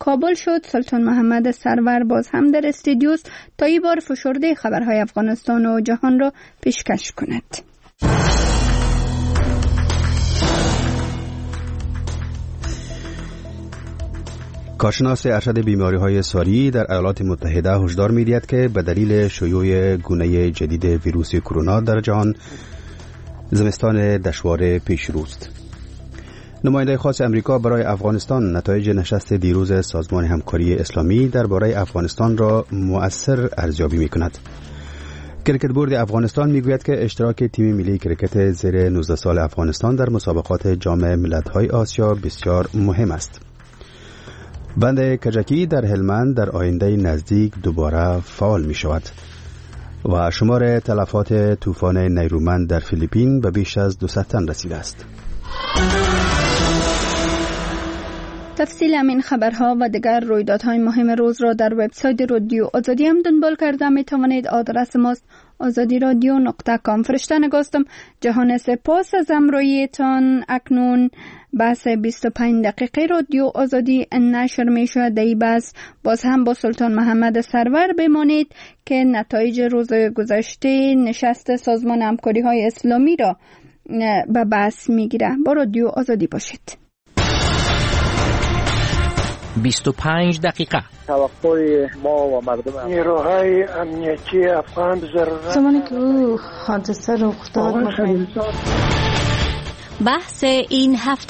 کابل شد. سلطان محمد سرور باز هم در استودیوست تا این بار فشرده خبرهای افغانستان و جهان را پیشکش کند. کارشناس ارشد بیماری‌های ساری در ایالات متحده هشدار می‌دهد که به دلیل شیوع گونه جدید ویروس کرونا در جهان زمستان دشوار پیش روست. نماینده خاص امریکا برای افغانستان نتایج نشست دیروز سازمان همکاری اسلامی درباره افغانستان را مؤثر ارزیابی می‌کند. کرکت بورد افغانستان میگوید که اشتراک تیم ملی کرکت زیر 19 سال افغانستان در مسابقات جام ملت‌های آسیا بسیار مهم است. بند کجکی در هلمند در آینده نزدیک دوباره فعال می شود و شمار تلفات طوفان نیرومند در فیلیپین به بیش از 200 تن رسیده است. تفصیل همین خبرها و دیگر رویدادهای مهم روز را در وبسایت رادیو آزادی هم دنبال کرده می توانید. آدرس ماست azadiradio.com. فرشته نگاستم. جهان سپاس از همراهیتان. اکنون بحث 25 دقیقه رادیو آزادی نشر می شود. در این بحث باز هم با سلطان محمد سرور بمانید که نتایج روز گذشته نشست سازمان همکاری های اسلامی را به بحث می گیره. با رادیو آزادی باشید. 25 دقیقه توقع ما و مردم نیروهای امنیتی افغان زمانی که او حادثه رخ داد بحث این هفته.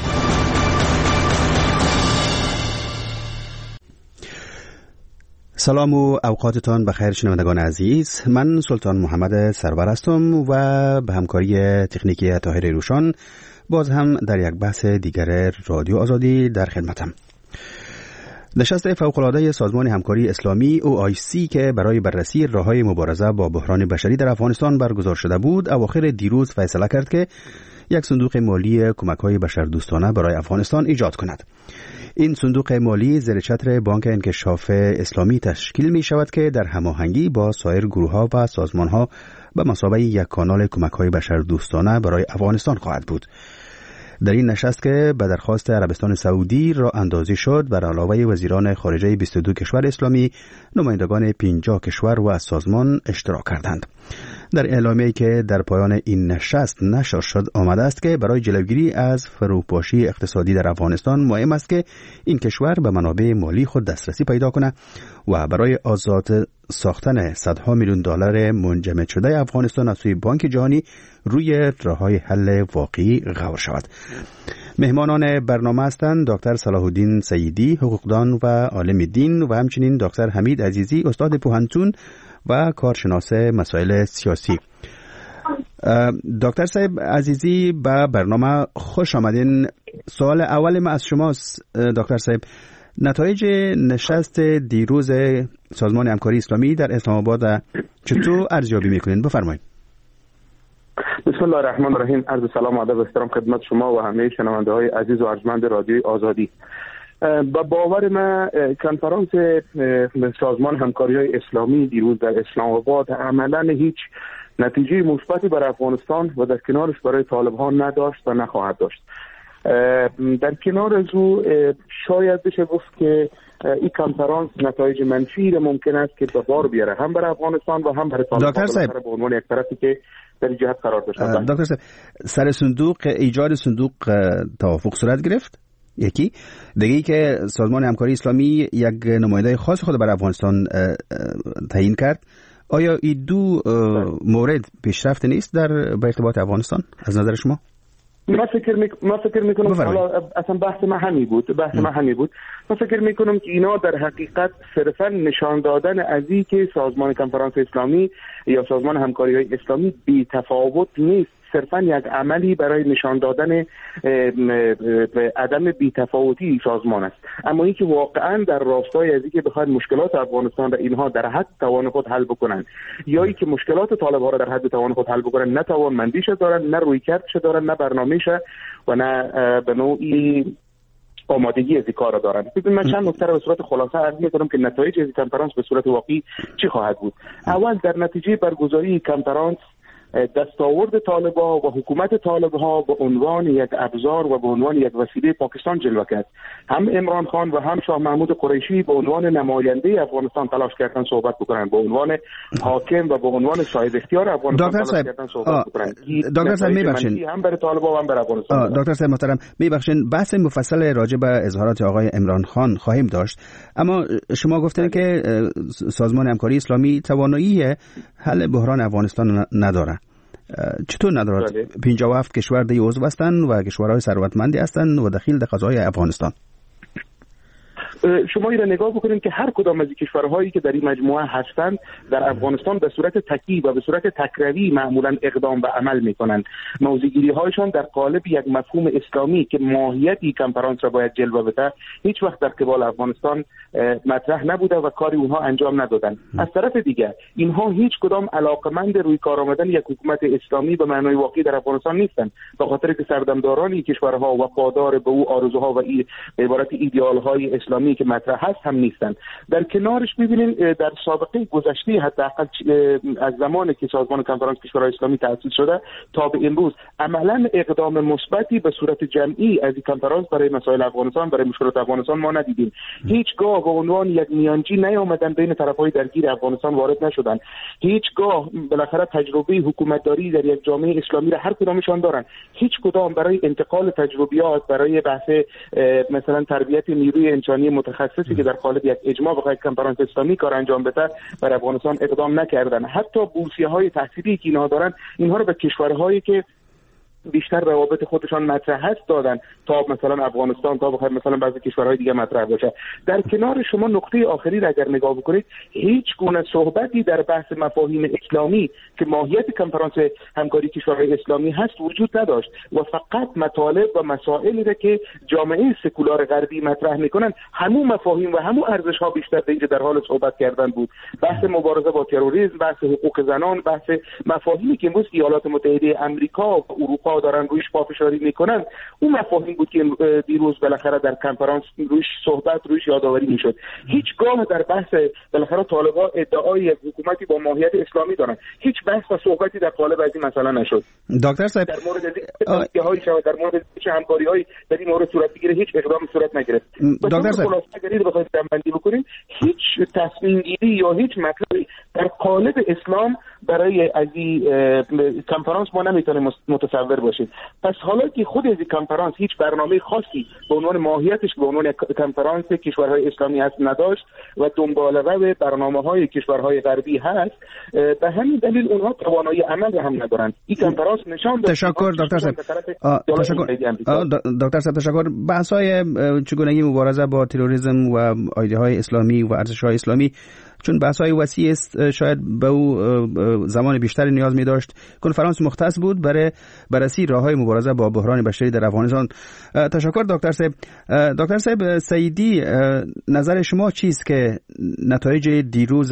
سلام و اوقاتتان بخیر شنوندگان عزیز. من سلطان محمد سرور هستم و به همکاری تکنیکی طاهر روشان باز هم در یک بحث دیگر رادیو آزادی در خدمتم. نشست فوق‌العاده سازمان همکاری اسلامی OIC که برای بررسی راه‌های مبارزه با بحران بشری در افغانستان برگزار شده بود، اواخر دیروز فیصله کرد که یک صندوق مالی کمک‌های بشردوستانه برای افغانستان ایجاد کند. این صندوق مالی زیر چتر بانک انکشاف اسلامی تشکیل می شود که در هماهنگی با سایر گروه‌ها و سازمان‌ها به مثابه یک کانال کمک‌های بشردوستانه برای افغانستان خواهد بود. در این نشست که به درخواست عربستان سعودی را اندازی شد، بر علاوه وزیران خارجه 22 کشور اسلامی، نمایندگان 50 کشور و سازمان اشتراک کردند. در اعلامیه‌ای که در پایان این نشست نشر شد آمده است که برای جلوگیری از فروپاشی اقتصادی در افغانستان مهم است که این کشور به منابع مالی خود دسترسی پیدا کند و برای آزاد ساختن صدها میلیون دلار منجمد شده افغانستان از سوی بانک جهانی روی راه‌های حل واقعی غور شود. مهمانان برنامه هستند دکتر صلاح الدین سیدی، حقوقدان و عالم دین، و همچنین دکتر حمید عزیزی، استاد پوهنتون و کارشناس مسائل سیاسی. دکتر صاحب عزیزی به برنامه خوش آمدین. سوال اول ما از شماست دکتر صاحب، نتایج نشست دیروز سازمان همکاری اسلامی در اسلام آباد چطور ارزیابی میکنین؟ بفرمایید. بسم الله الرحمن الرحیم. عرض سلام و ادب و احترام خدمت شما و همه شنونده های عزیز و ارجمند رادیوی آزادی. با باور من کنفرانس سازمان همکاری های اسلامی دیروز در اسلام آباد عملا هیچ نتیجه مثبتی برای افغانستان و در کنارش برای طالبان نداشت و نخواهد داشت. در کنار از او شاید بشه گفت که این کنفرانس نتایج منفی ممکن است که به بار بیاره، هم برای افغانستان و هم برای طالبان به عنوان یک طرفی که در جهت قرار داشته. دکتر صاحب، سر صندوق ایجاد صندوق توافق صورت گرفت، یکی دیگه ای که سازمان همکاری اسلامی یک نماینده خاص خود برای افغانستان تعیین کرد. آیا این دو مورد پیشرفت نیست در به ارتباط افغانستان از نظر شما؟ من فکر میکنم حالا اصلا بحث من همین بود. من فکر میکنم که اینا در حقیقت صرفا نشان دادن از این که سازمان کنفرانس اسلامی یا سازمان همکاری های اسلامی بی تفاوت نیست، صرفا یک عملی برای نشان دادن عدم بی‌تفاوتی سازمان است. اما اینکه واقعا در راستای از اینکه بخواید مشکلات افغانستان را اینها در حد توان خود حل بکنن یا اینکه مشکلات طالبان را در حد توان خود حل بکنن، نه توانمندیش دارن، نه رویکردش دارن، نه برنامه‌اش و نه به نوعی آمادگی از این کار را دارن. ببین، من چند نکته را به صورت خلاصه عرض می‌کنم که نتایج از کنفرانس به صورت واقعی چی خواهد بود. اول، در نتیجه برگزاری کنفرانس دستاورد طالبان و حکومت طالبها به عنوان یک ابزار و به عنوان یک وسیله پاکستان جلوه کرد. هم عمران خان و هم شاه محمود قریشی به عنوان نماینده افغانستان تلاش کردن صحبت بکنن، به عنوان حاکم و به عنوان صاحب اختیار افغانستان تلاش کردن صحبت بکنن. دکتر صاحب میبخشید، هم برای طالبان و هم برای افغانستان. دکتر صاحب محترم میبخشید، بحث مفصل راجع به اظهارات آقای عمران خان خواهیم داشت، اما شما گفتن که سازمان همکاری اسلامی توانایی حل بحران افغانستان نداره. چطور ندارد؟ 57 کشور دی عضو هستند و کشورهای ثروتمندی هستند و دخیل در قضای افغانستان. شما این را نگاه بکنید که هر کدام از کشورهایی که در این مجموعه هستند در افغانستان به صورت تکی و به صورت تکروی معمولا اقدام به عمل میکنند. موضع‌گیری هایشان در قالب یک مفهوم اسلامی که ماهیتی کنفرانس را باید جلوه بده هیچ وقت در قبال افغانستان مطرح نبوده و کاری اونها انجام ندادند. از طرف دیگر اینها هیچ کدام علاقمند روی کار آمدن یک حکومت اسلامی به معنای واقعی در افغانستان نیستند، به خاطر که سردمداران این کشورها وفادار به او آرزوها و به عبارت ایدئال‌های اسلامی که مطرح هست هم نیستند. در کنارش ببینید در سابقه گذشته حداقل از زمانی که سازمان کنفرانس کشورهای اسلامی تأسیس شده تا به امروز عملاً اقدام مثبتی به صورت جمعی از این کنفرانس برای مسائل افغانستان، برای مشکلات افغانستان ما ندیدیم. هیچگاه به عنوان یک میانجی نیامدن بین طرفهای درگیر افغانستان وارد نشدن. هیچگاه بالاخره تجربه حکومتداری در یک جامعه اسلامی را هر کدامشان دارن. هیچ کدام برای انتقال تجربیات، برای بحث مثلا تربیت نیروی انسانی متخصصی که در قالب یک اجماع بخواد کنفرانس اسلامی کار انجام بده برای افغانستان اقدام نکردن. حتی بورسیه‌های تحصیلی که اینها دارن اینها رو به کشورهایی که بیشتر روابط خودشان مطرح هست دادن تا مثلا افغانستان، تا بخاطر مثلا بعضی کشورهای دیگه مطرح باشه. در کنار شما نقطه آخری را اگر نگاه بکنید هیچ گونه صحبتی در بحث مفاهیم اسلامی که ماهیت کنفرانس همکاری کشورهای اسلامی هست وجود نداشت و فقط مطالب و مسائلی را که جامعه سکولار غربی مطرح میکنن همون مفاهیم و همون ارزش ها بیشتر در حال صحبت کردن بود. بحث مبارزه با تروریسم، بحث حقوق زنان، بحث مفاهیمی که امروز ایالات متحده آمریکا و اروپا دارن رویش پافشاری میکنن اون مفاهیم بود که دیروز بالاخره در کنفرانس رویش صحبت، رویش یادآوری میشد. هیچگاه در بحث بالاخره طالبان ادعای حکومتی با ماهیت اسلامی دارن، هیچ بحث و صحبتی در قالب از این مسئله نشد. دکتر صاحب در مورد در مورد همکاری‌های در این مورد صورت بگیره هیچ اقدامی صورت نگرفت. دکتر صاحب اگر بخواید جمع‌بندی بکنیم هیچ تصمیم گیری یا هیچ مطلبی در قالب اسلام برای از این کنفرانس ما نمیتونه متصور باشید. پس حالا که خود از این کنفرانس هیچ برنامه خاصی به عنوان ماهیتش به عنوان کنفرانس کشورهای اسلامی هست نداشت و دنبال رو برنامه‌های کشورهای غربی هست، به همین دلیل اونها توانایی عمل هم ندارن. این کنفرانس نشان داد. تشکر دکتر صاحب. دکتر صاحب تشکر. بحث‌های چگونگی مبارزه با تروریسم و ایده‌های اسلامی و ارزش‌های اسلامی چون بحث‌های وسیع است شاید به او زمان بیشتری نیاز می‌داشت. کنفرانس مختص بود برای بررسی راه‌های مبارزه با بحران بشری در افغانستان. تشکر دکتر صاحب. دکتر صاحب سعیدی، نظر شما چیست که نتایج دیروز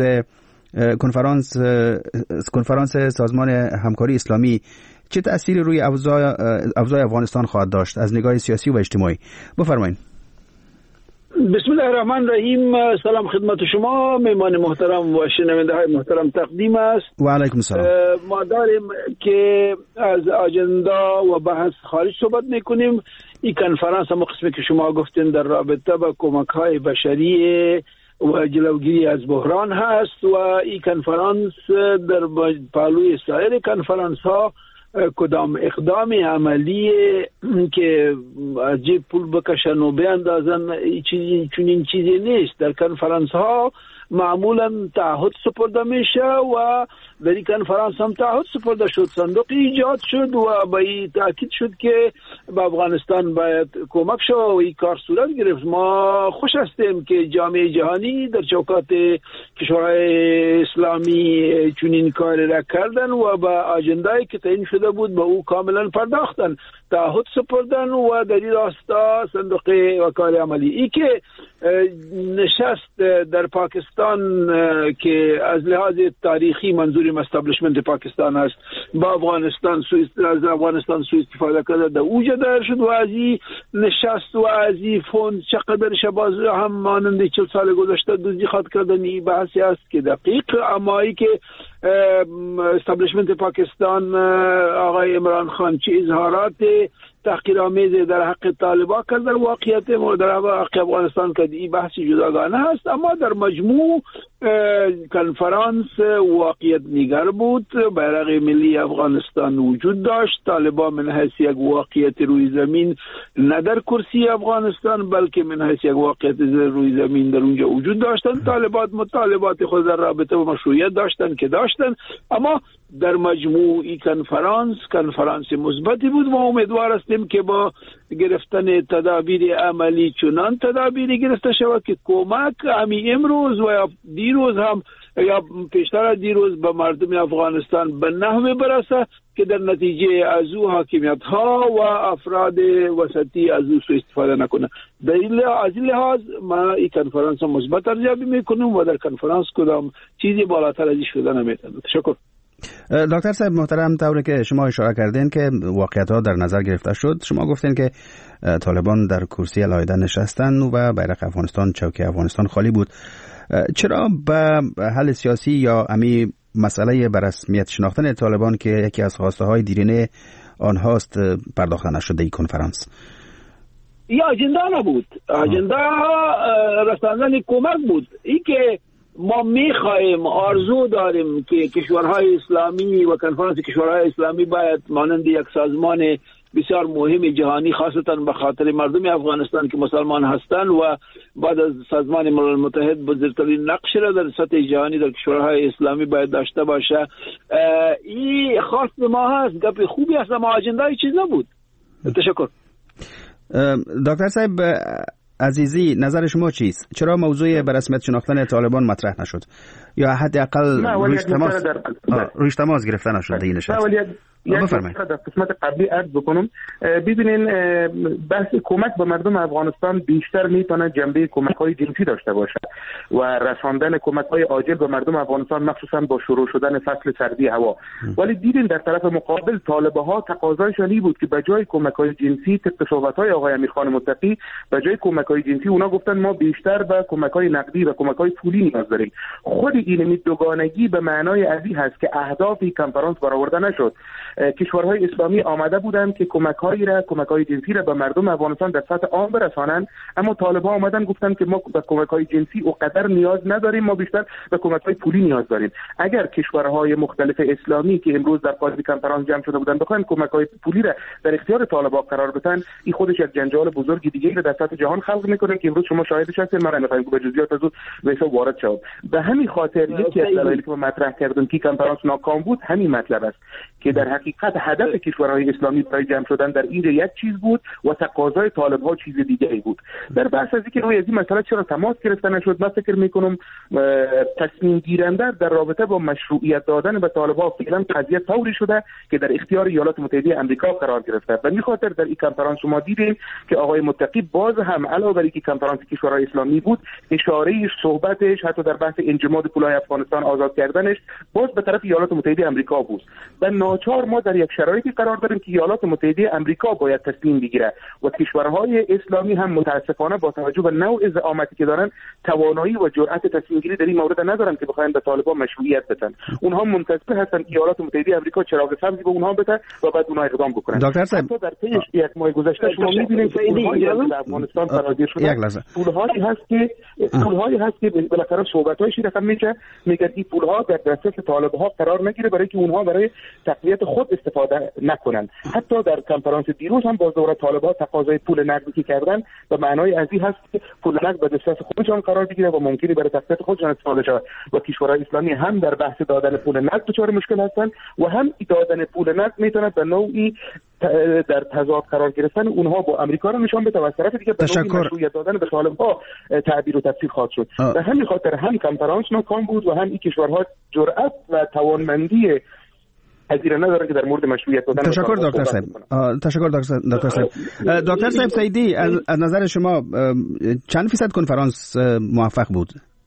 کنفرانس سازمان همکاری اسلامی چه تأثیری روی اوضاع افغانستان خواهد داشت از نگاه سیاسی و اجتماعی؟ بفرمایید. بسم الله الرحمن الرحیم. سلام خدمت شما مهمان محترم و شنونده های محترم تقدیم است. و علیکم السلام. ما داریم که از اجندا و بحث خارج صحبت میکنیم. این کنفرانس هم قسمی که شما گفتین در رابطه با کمک های بشری و جلوگیری از بحران هست و این کنفرانس در پالوی سایر کنفرانس ها کدام اقدام عملی که از جیب پول بکشن و بیاندازن چنین چیزی نیست. در کنفرانس ها معمولا تعهد سپرده میشه و در این کنفرانس هم تعهد سپرده شد، صندوق ایجاد شد و به این تاکید شد که به افغانستان باید کمک شد و این کار صورت گرفت. ما خوش هستیم که جامعه جهانی در چوکات کشورهای اسلامی چنین کار را کردن و به اجندایی که تعیین شده بود به او کاملا پرداختن، تعهد سپردن و در این راستا صندوق وکال عملی ای که نشست در پاکستان که از لحاظ تاریخی منظوریم استابلیشمنت پاکستان است با افغانستان از افغانستان سوء استفاده کرده در اوجه دایر شد و از این نشست و از این فوند چقدر شباز هم مانند 40 سال گذشته دزدی خواد کردن. این بحثی است که دقیق، اما ای که استابلیشمنت پاکستان آقای عمران خان چه اظهارات تحقیرآمیز در حق طالبان کرد در واقعیت در حق افغانستان که این بحث جداگانه است، اما در مجموع کنفرانس واقعیت نگر بود. بیرق ملی افغانستان وجود داشت. طالبان من حیث یک واقعیت روی زمین نه در کرسی افغانستان بلکه من حیث یک واقعیت روی زمین در اونجا وجود داشتند. طالبان مطالبات خود در رابطه با مشروعیت داشتند که داشتند، اما در مجموع این کنفرانس مثبتی بود و امیدوار هستیم که با گرفتن تدابیر عملی چنان تدابیر گرفته شود که کمک همی امروز و یا دیروز هم یا پیشتر از دیروز به مردم افغانستان به نحوی برسه که در نتیجه از او حاکمیت ها و افراد وسطی از او سوء استفاده نکنه. در این لحاظ ما این کنفرانس مثبت ارزیابی میکنیم و در کنفرانس کدام چیزی بالاتر از این شده نمیتونه. تشکر. دکتر صاحب محترم، طوری که شما اشاره کردین که واقعیت‌ها در نظر گرفته شد، شما گفتین که طالبان در کرسی علایده نشستن و بیرق افغانستان، چوکه افغانستان خالی بود. چرا به حل سیاسی یا امی مسئله به رسمیت شناختن طالبان که یکی از خواسته های دیرینه آنهاست پرداخته نشده این کنفرانس؟ یا اجندا نبود، اجندا رساندن کمک بود. این که ما میخواهیم آرزو داریم که کشورهای اسلامی و کنفرانس کشورهای اسلامی باید مانند یک سازمان بسیار مهم جهانی خاصتا به خاطر مردم افغانستان که مسلمان هستند و بعد از سازمان ملل متحد بزرگترین نقش را در سطح جهانی در کشورهای اسلامی باید داشته باشه. این خواست ما هست، گپ خوبی هست، اما اجندای چیز نبود. تشکر. دکتر صاحب عزیزی، نظر شما چیست؟ چرا موضوع به رسمیت شناختن طالبان مطرح نشد یا حداقل روش تماس گرفته نشد در این نشست؟ بفرمایید. در قسمت قبلی عرض بکنم، ببینین بحث کمک به مردم افغانستان بیشتر میتونه جنبه کمک‌های جنسی داشته باشه و رساندن کمک‌های عاجل به مردم افغانستان مخصوصا با شروع شدن فصل سردی هوا. ولی دیدین در طرف مقابل طالب‌ها تقاضایشان این بود که به جای کمک‌های جنسی، طبق صحبت‌های آقای امیرخان متقی، به جای کمک‌های جنسی اونا گفتن ما بیشتر به کمک‌های نقدی و کمک‌های پولی نیاز داریم. خود این دوگانگی به معنای ازی هست که اهداف این کنفرانس برآورده نشد. کشورهای اسلامی آمده بودند که کمک‌های جنسی را به مردم افغانستان در سطح عام برسانند، اما طالبان آمدن گفتن که ما به کمک‌های جنسی اونقدر نیاز نداریم، ما بیشتر به کمک‌های پولی نیاز داریم. اگر کشورهای مختلف اسلامی که امروز در قاعده کنفرانس جمع شده بودند بخواهند کمک‌های پولی را در اختیار طالبان قرار بدن، این خودش یک جنجال بزرگ دیگه را در سطح جهان خلق می‌کنه که امروز شما شاهدش هستید. من نمی‌خوام به جزئیات از اون وارد شوم. به همین خاطر یکی از دلایلی که مطرح کردم که کنفرانس ناکام بود همین مطلب است که در حقیقت هدف کشورهای اسلامی برای جمع شدن در اینجا یک چیز بود و تقاضای طالب‌ها چیز دیگری بود. در بحث از اینکه روی از این مسئله چرا تماس گرفته نشد، من فکر می‌کنم تصمیم گیرنده در رابطه با مشروعیت دادن به طالب‌ها فعلا قضیه طوری شده که در اختیار ایالات متحده آمریکا قرار گرفته. به این خاطر در این کنفرانس شما دیدین که آقای متقی باز هم علاوه بر اینکه کنفرانس کشورهای اسلامی بود، اشاره‌اش، صحبتش حتی در بحث انجماد پولای افغانستان آزاد کردنش باز به طرف ایالات متحده آمریکا بود. و ناچار ما در یک شرایطی قرار داریم که ایالات متحده آمریکا باید تصمیم بگیره و کشورهای اسلامی هم متاسفانه با توجه به نوع زعامتی که دارن توانایی و جرأت تصمیم گیری در این مورد ندارن که بخواین به طالبان مشروعیت بدن. اونها منتظر هستن ایالات متحده آمریکا چراغ سبزی به اونها بده و بعد اونها اقدام بکنن. دکتر صاحب در طی یک ماه گذشته شما می‌بینید که در افغانستان فراگیر شده. پول‌هایی هست که بالاخره صحبت‌هایش رقم میگه این پول‌ها در دسترس طالب‌ها قرار نگیره برای که اونها برای تقویت خود استفاده نکنن. حتی در کنفرانس دیروز هم باز دوباره طالب‌ها تقاضای پول نقدی که کردن به معنای ازی هست که پول نقد به دسترس خودشان قرار بگیره و ممکنه برای تقویت خودشان استفاده شود و کشورهای اسلامی هم در بحث دادن پول نقد دچار مشکل هستن و هم دادن پول نقد میتونه به نوعی در تضاد قرار گرفتن اونها با آمریکا رو نشان بده و از طرف دیگه به نوعی مشروعیت دادن به طالب‌ها تعبیر و تفسیر خواهد شد. به همین خاطر هم کنفرانس ناکام بود و هم این کشورها جرأت و توانمندی حضیر نداره که در مورد مشروعیت دادن. تشکر دکتر صاحب. تشکر دکتر صاحب. دکتر صاحب سیدی، از نظر شما چند فیصد کنفرانس موفق بود؟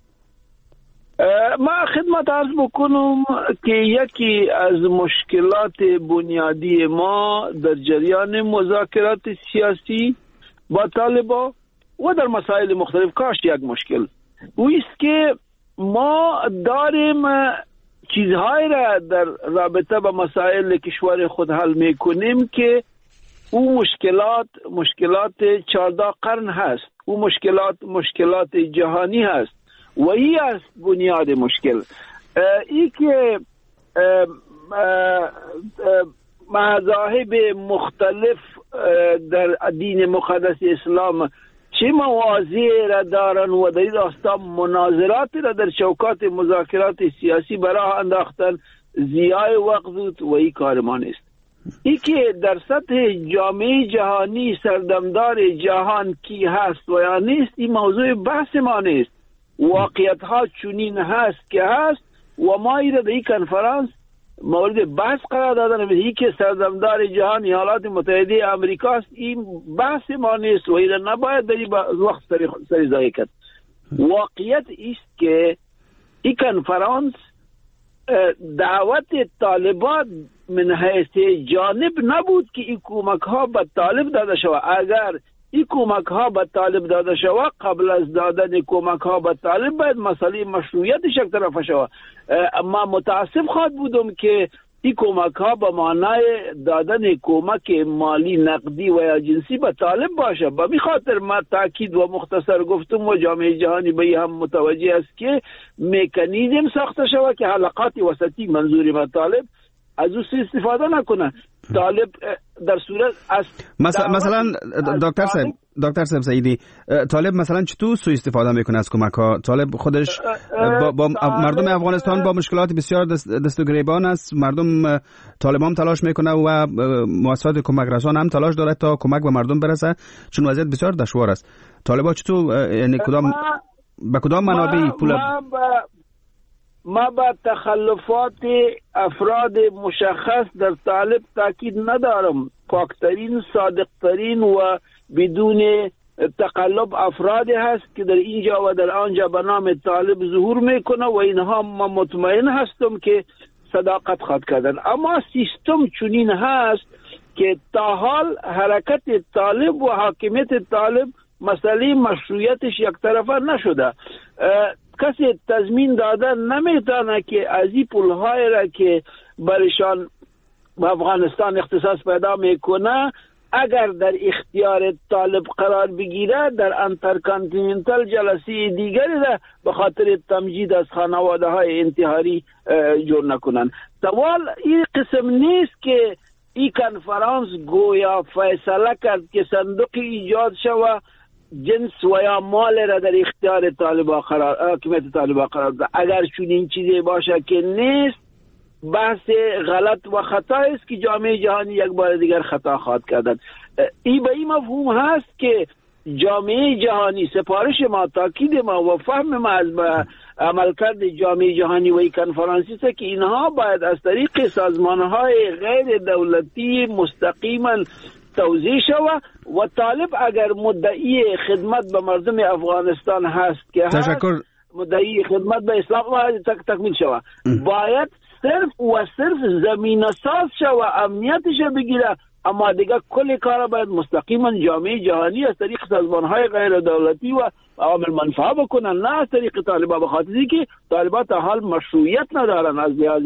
ما خدمت عرض بکنم که یکی از مشکلات بنیادی ما در جریان مذاکرات سیاسی با طالبان و در مسائل مختلف کاش یک مشکل اویست که ما داریم چیزهایی را در رابطه با مسائل کشور خود حل میکنیم که او مشکلات 14 قرن هست، او مشکلات جهانی هست و این است بنیاد مشکل. ای که مذاهب مختلف در دین مقدس اسلام چه موازی را دارن و در این راستا مناظرات را در چوکات مذاکرات سیاسی برای انداختن ضیاع وقت بود و این کار ما نیست. ای که در سطح جامعه جهانی سردمدار جهان کی هست و یا نیست این موضوع بحث ما نیست. واقعیت ها چنین هست که هست و ما این را در این کنفرانس مورد بحث قرار دادن. ای که سردمدار جهان ایالات متحده امریکا است این بحث ما نیست و این را نباید در این وقت سری ضایع کرد. واقعیت است که این کنفرانس دعوت طالبان من حیث جانب نبود که این کمک ها به طالب داده شود. اگر این کمک ها به طالب داده شود قبل از دادن کمک ها به طالب باید مسئله مشروعیتش یک طرف شود. اما متاسف خواهد بودم که این کمک ها به معنای دادن کمک مالی نقدی و یا جنسی به طالب باشه. به می خاطر ما تاکید و مختصر گفتم و جامعه جهانی به هم متوجه است که مکانیزم ساخته شود که حلقات وسطی منظوری به طالب از او استفاده نکنه. طالب در صورت از مثلا دکتر صاحب سعیدی، طالب مثلا چطور سوء استفاده میکنه از کمک ها؟ طالب خودش با مردم افغانستان با مشکلات بسیار دست و گریبان است. مردم طالب هم تلاش میکنه و مؤسسات کمک رسان هم تلاش داره تا کمک به مردم برسه، چون وضعیت بسیار دشوار است. طالبا چطور یعنی به کدام منابع پول؟ ما با تخلفات افراد مشخص در طالب تاکید ندارم. پاکترین، صادقترین و بدون تقلب افرادی هست که در اینجا و در آنجا به نام طالب ظهور میکنه و اینها ما مطمئن هستم که صداقت خواهد کردن. اما سیستم چنین هست که تا حال حرکت طالب و حاکمیت طالب مسئله مشروعیتش یک طرفه نشده. کسی تضمین دادن نمیتونه که از این پولهای را که برشان به افغانستان اختصاص پیدا میکنه اگر در اختیار طالب قرار بگیره در انترکانتیننتال جلسه دیگری را به خاطر تمجید از خانواده های انتحاری جور نکنن. سوال این قسم نیست که این کنفرانس گویا فیصله کرد که صندوق ایجاد شود جنس و یا مال را در اختیار طالبان حکومت طالبان قرار ده. اگر چنین چیزی باشه که نیست، بحث غلط و خطا است که جامعه جهانی یک بار دیگر خطا خواهد کردن. این به این مفهوم هست که جامعه جهانی، سپارش ما، تاکید ما و فهم ما از عملکرد جامعه جهانی و این کنفرانسی است که اینها باید از طریق سازمانهای غیر دولتی مستقیما توزیع شود و طالب اگر مدعی خدمت به مردم افغانستان هست که تشکر. مدعی خدمت به اسلام تکمیل شود، باید صرف و صرف زمینه ساز شود، امنیتش بگیره. اما دیگه کل کار باید مستقیما جامعه جهانی از طریق سازمانهای غیر دولتی و عوامل منفعه بکنن، نه از طریق طالبان، به خاطری که طالبان تا حال مشروعیت ندارن از لحاظ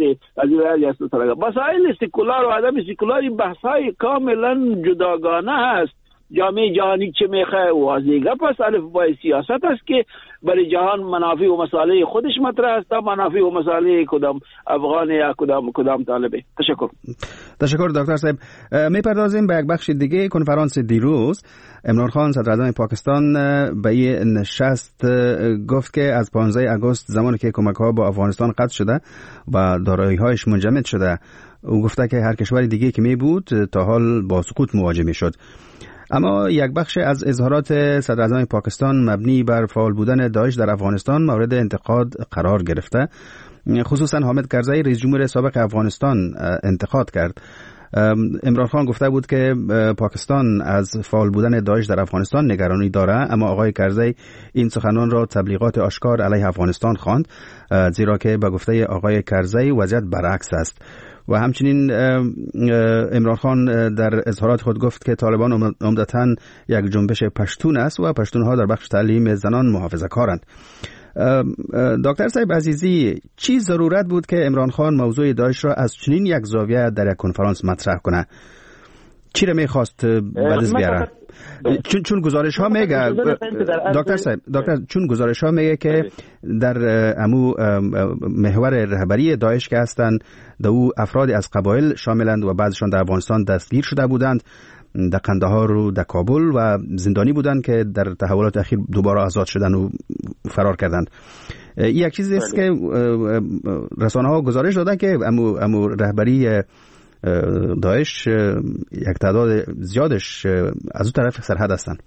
مسائل سکولار و عدم سکولار. این بحث‌های کاملا جداگانه هست. جامعه جهانی چه میخواه واضحه پس الف بای سیاست است که برای جهان منافع و مسائل خودش مطرح است تا منافع و مسائل کدام افغان یا کدام طالبه. تشکر دکتر صاحب. میپردازیم به یک بخش دیگه کنفرانس دیروز. عمران خان صدر اعظم پاکستان به این نشست گفت که از 15 آگوست زمانی که کمک‌ها با افغانستان قطع شده و دارایی‌هایش منجمد شده، او گفته که هر کشور دیگه که می بود تا حال با سقوط مواجه میشد. اما یک بخش از اظهارات صدر اعظم پاکستان مبنی بر فعال بودن داعش در افغانستان مورد انتقاد قرار گرفته. خصوصا حامد کرزی رئیس جمهور سابق افغانستان انتقاد کرد. عمران خان گفته بود که پاکستان از فعال بودن داعش در افغانستان نگرانی داره، اما آقای کرزی این سخنان را تبلیغات آشکار علیه افغانستان خواند، زیرا که به گفته آقای کرزی وضعیت برعکس است. و همچنین عمران خان در اظهارات خود گفت که طالبان عمدتاً یک جنبش پشتون است و پشتونها در بخش تعلیم زنان محافظه‌کارند. دکتر صاحب عزیزی، چی ضرورت بود که عمران خان موضوع داعش را از چنین یک زاویه در یک کنفرانس مطرح کنه؟ چی را میخواست بدز بیاره؟ چون گزارش ها میگه دکتر چون گزارش ها میگه که در امو محور رهبری داعش که هستند در او افراد از قبایل شاملند و بعضشان در افغانستان دستگیر شده بودند، در قندهار و در کابل و زندانی بودند که در تحولات اخیر دوباره آزاد شدند و فرار کردند. یک چیزی است که رسانه ها گزارش دادن که امو رهبری داعش یک تعداد زیادش از اون طرف سرحد هستند.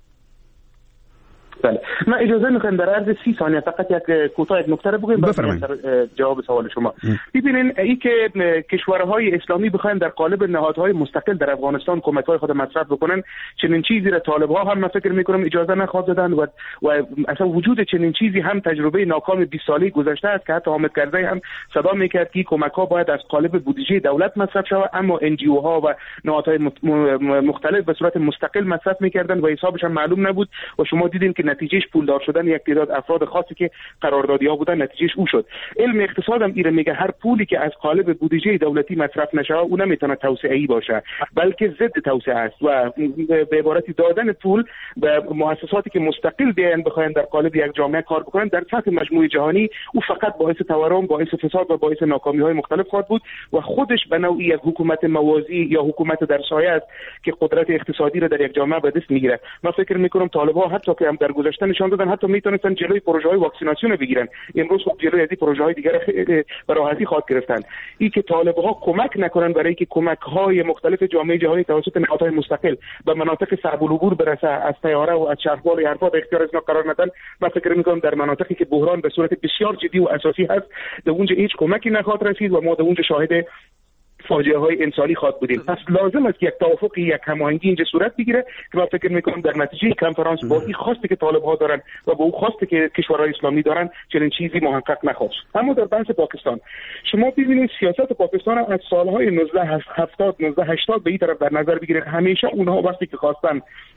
بله، من اجازه میخوام در عرض 30 ثانیه فقط یک کوتاه نکته رو بگم بعد جواب سوال شما. ببینین این که کشورهای اسلامی بخواین در قالب نهادهای مستقل در افغانستان کمک‌های خود مصرف بکنن، چنین چیزی را طالب‌ها هم فکر می‌کنم اجازه نخواهد دادن و اصلا وجود چنین چیزی هم تجربه ناکام 20 ساله گذشته است که حتی حامد کرزی هم صدا می‌کرد که کمک‌ها باید از قالب بودجه دولت مصرف شود، اما NGO-ها و نهادهای مختلف به صورت مستقل مصرف می‌کردن و حسابش هم معلوم نبود و شما دیدین که نتیجهش پولدار شدن یک تعداد افراد خاصی که قراردادی‌ها بودن، نتیجهش او شد. علم اقتصاد هم میگه هر پولی که از قالب بودجه دولتی مصرف نشه اون نمیتونه توسعه‌ای باشه، بلکه ضد توسعه است و به عبارتی دادن پول به مؤسساتی که مستقل بیان بخواین در قالب یک جامعه کار بکنن در سطح مجموعه جهانی، او فقط باعث تورم، باعث فساد و باعث ناکامی‌های مختلف خواهد بود و خودش به نوعی یک حکومت موازی یا حکومت در سایه است که قدرت اقتصادی را در یک جامعه به دست میگیره. من فکر می‌کنم طالب‌ها حتی که هم در گذشته نشان دادن حتی میتونستن جلوی پروژه‌های واکسیناسیون بگیرن، امروز خب جلوی از پروژه‌های دیگر به راحتی خواهد گرفتن. این که طالب‌ها کمک نکنن برای اینکه کمک‌های مختلف جامعه جهانی توسط نهادهای مستقل به مناطق صعب العبور برسه، از طیاره و از شهربال و حرفات اختیار از اینا قرار ندن، من فکر می‌کنم در مناطقی که بحران به صورت بسیار جدی و اساسی هست در اونجا هیچ کمکی نخواهد رسید و ما در اونجا شاهد فاجعه های انسانی خواهد بودیم. پس لازم است که یک توافق، یک هماهنگی اینجا صورت بگیره که من فکر میکنم در نتیجه کنفرانس با این خواستی که طالب‌ها دارن و با اون خواستی که کشورهای اسلامی دارن چنین چیزی محقق نخواهد. اما در بحث پاکستان شما ببینید سیاست پاکستان از سالهای 1970 1980 به این طرف در نظر بگیرید، همیشه اونها وقتی که خواستن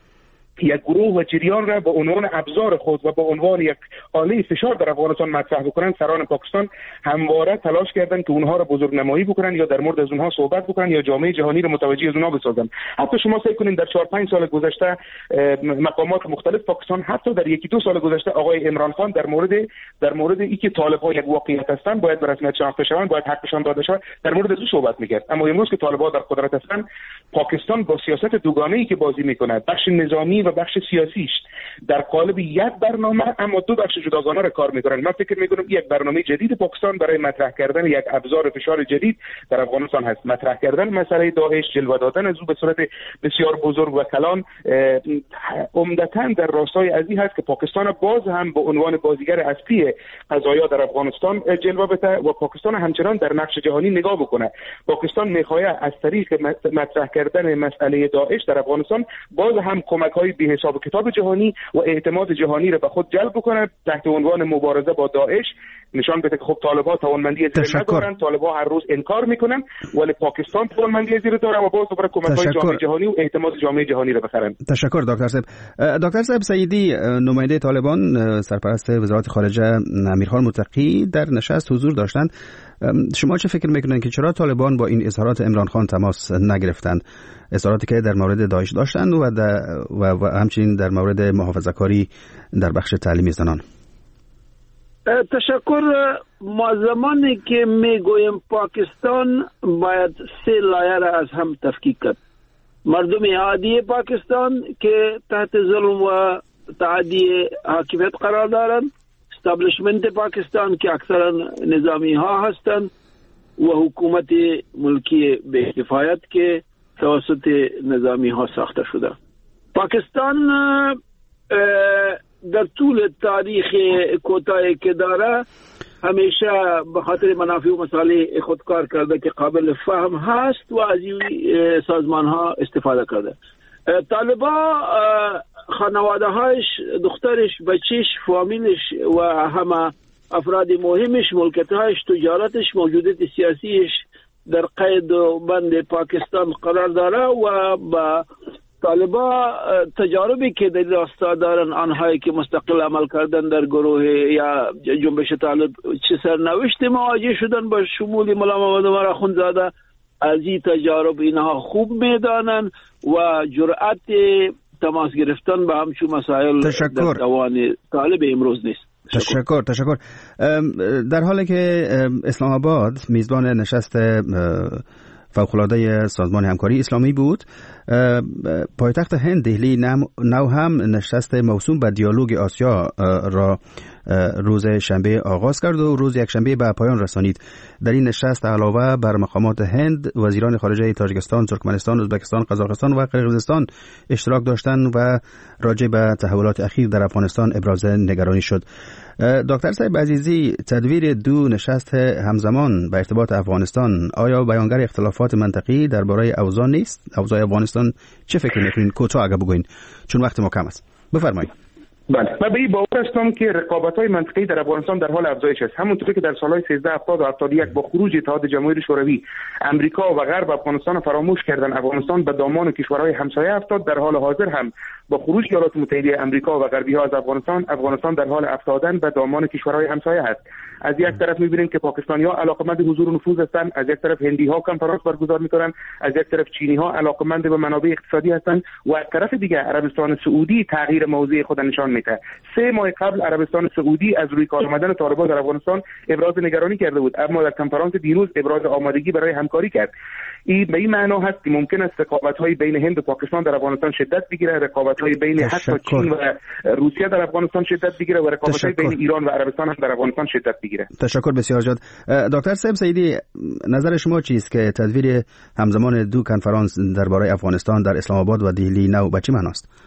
یک گروه و جریان را به عنوان ابزار خود و به عنوان یک آله فشار در افغانستان مطرح بکنن، سران پاکستان همواره تلاش کردند که اونها را بزرگنمایی بکنن یا در مورد از اونها صحبت بکنن یا جامعه جهانی را متوجه از اونها بسازن. حتی شما فکر کنید در 4-5 سال گذشته مقامات مختلف پاکستان، حتی در 1-2 سال گذشته آقای عمران خان در مورد اینکه طالب‌ها یک واقعیت هستند، باید به رسمیت شناخته شوند، باید حقشان داده شود، در مورد از صحبت می‌کرد. اما امروز که طالب‌ها در قدرت هستند، پاکستان با سیاست دوگانه‌ای که بازی می‌کند، بخش نظامی و بخش سیاسیش در قالب یک برنامه اما دو بخش جداگانه را کار می‌کنند. من فکر می‌کنم یک برنامه جدید پاکستان برای مطرح کردن یک ابزار فشار جدید در افغانستان هست، مطرح کردن مسئله داعش، جلوه دادن از او به صورت بسیار بزرگ و کلان، عمدتاً در راستای ازی هست که پاکستان باز هم به عنوان بازیگر اصلی قضایا در افغانستان جلوه بده و پاکستان همچنان در نقش جهانی نگاه بکنه. پاکستان می‌خواهد از طریق مطرح کردن مسئله داعش در افغانستان باز هم کمک‌های بی‌حساب کتاب جهانی و اعتماد جهانی را به خود جلب بکنه تحت عنوان مبارزه با داعش، نشان بده که خب طالب‌ها توانمندی زیر ندارن، طالب‌ها هر روز انکار میکنن ولی پاکستان توانمندی زیر داره و باز دوباره کمک‌های جامعه جهانی و اعتماد جامعه جهانی را بخرن. تشکر دکتر صاحب. دکتر صاحب سیدی، نماینده طالبان سرپرست وزارت خارجه امیرخان متقی در نشست حضور داشتند. شما چه فکر میکنن که چرا طالبان با این اظهارات عمران خان تماس نگرفتند، اظهاراتی که در مورد داعش داشتند و همچنین در مورد محافظه‌کاری در بخش تعلیمی زنان؟ تشکر. ما زمانی که میگویم پاکستان باید 3 لایه را از هم تفکیک کرد. مردم عادی پاکستان که تحت ظلم و تعدی حاکمیت قرار دارند، استابلیشمنت پاکستان که اکثرا نظامی ها هستند و حکومت ملکی به کفایت که توسط نظامی ها ساخته شده. پاکستان در طول تاریخ کوتاهی که داره همیشه به خاطر منافع و مصالح خودکار کرده که قابل فهم هست و از این سازمان ها استفاده کرده. طالبا خانواده هایش، دخترش، بچیش، فامیلش و همه افراد مهمش، ملکیت هایش، تجارتش، موجودیت سیاسیش در قید و بند پاکستان قرار داره و با طالبا تجاربی که در راستا دارن آنهایی که مستقل عمل کردن در گروه یا جنبش طالب چه سرنوشت مواجه شدن با شمول مولا محمد عمر اخوندزاده، از این تجارب اینها خوب میدانن و جرأت تماس گرفتن به همچون مسائل در دوان طالب امروز نیست. تشکر. در حالی که اسلام آباد میزبان نشست فوق‌العاده سازمان همکاری اسلامی بود، پایتخت هند دهلی نو هم نشست موسوم به دیالوگ آسیا را روز شنبه آغاز کرد و روز یکشنبه به پایان رسانید. در این نشست علاوه بر مقامات هند، وزیران خارجه تاجیکستان، ترکمنستان، ازبکستان، قزاقستان و قرقیزستان اشتراک داشتند و راجع به تحولات اخیر در افغانستان ابراز نگرانی شد. دکتر صاحب عزیزی، تدویر دو نشست همزمان به ارتباط افغانستان آیا بیانگر اختلافات منطقی درباره اوضاع نیست؟ اوضاع افغانستان چه فکر می‌کنین؟ کوتاه اگه بگوین چون وقت ما کم است. بفرمایید. بله، من به این باور هستم که رقابت‌های منطقی در افغانستان در حال افزایش است. همونطوری که در سال‌های 1370 و 71 با خروج اتحاد جماهیر شوروی امریکا و غرب افغانستان فراموش کردن، افغانستان به دامان کشورهای همسایه افتاد. در حال حاضر هم با خروج ایالات متحده آمریکا و غربی‌ها از افغانستان در حال افتادن به دامان کشورهای همسایه است. از یک طرف می‌بینیم که پاکستانی‌ها علاقمند حضور و نفوذ هستند، از یک طرف هندی‌ها کنفرانس برگزار می‌کنند، از یک طرف چینی‌ها علاقمند به منابع اقتصادی هستند و از طرف دیگر عربستان سعودی تغییر موضع خود نشان می‌دهد. 3 ماه قبل عربستان سعودی از روی کار آمدن طالبان در افغانستان ابراز نگرانی کرده بود، اما در کنفرانس دیروز ابراز آمادگی برای همکاری کرد. این به این معنا هست که ممکن است رقابت‌های بین هند و پاکستان در افغانستان شدت بگیره، رقابت‌های بین حتی چین و روسیه در افغانستان شدت بگیره و رقابت‌های بین ایران و عربستان هم در افغانستان شدت بگیره. تشکر بسیار زیاد. دکتر صاحب سیدی، نظر شما چیست که تدویر همزمان دو کنفرانس درباره افغانستان در اسلام آباد و دهلی نو به چه معناست؟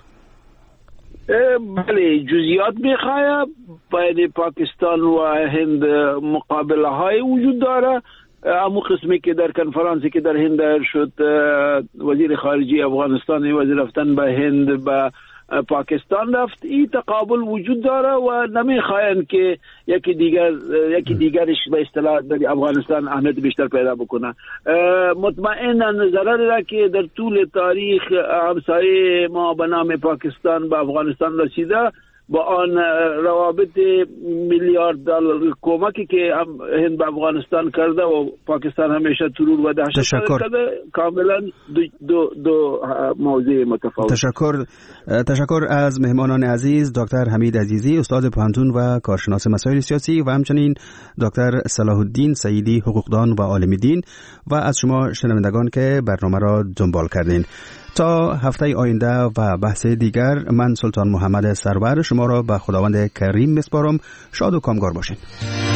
بله، جزئیات میخواه بین پاکستان و هند مقابله های وجود داره. امو قسمی که در کنفرانسی که در هند دایر شد، وزیر خارجه افغانستان وزیر رفتن به هند به پاکستان رفت، این تقابل وجود داره و نمیخواین که یکی دیگرش به اصطلاح در افغانستان اهمیت بیشتر پیدا بکنه. مطمئنا ضرری را که در طول تاریخ همسایه ما به نام پاکستان به افغانستان رسیده، با آن روابط میلیارد دلار کمکی که هند به افغانستان کرده و پاکستان همیشه ترور و دهشت کرده، کاملا دو موضوع متفاوت. تشکر از مهمانان عزیز، دکتر حمید عزیزی استاد پوهنتون و کارشناس مسائل سیاسی و همچنین دکتر صلاح الدین سیدی حقوقدان و عالم دین و از شما شنوندگان که برنامه را دنبال کردین. تا هفته آینده و بحث دیگر، من سلطان محمد سرور شما را به خداوند کریم میسپارم. شاد و کامگار باشین.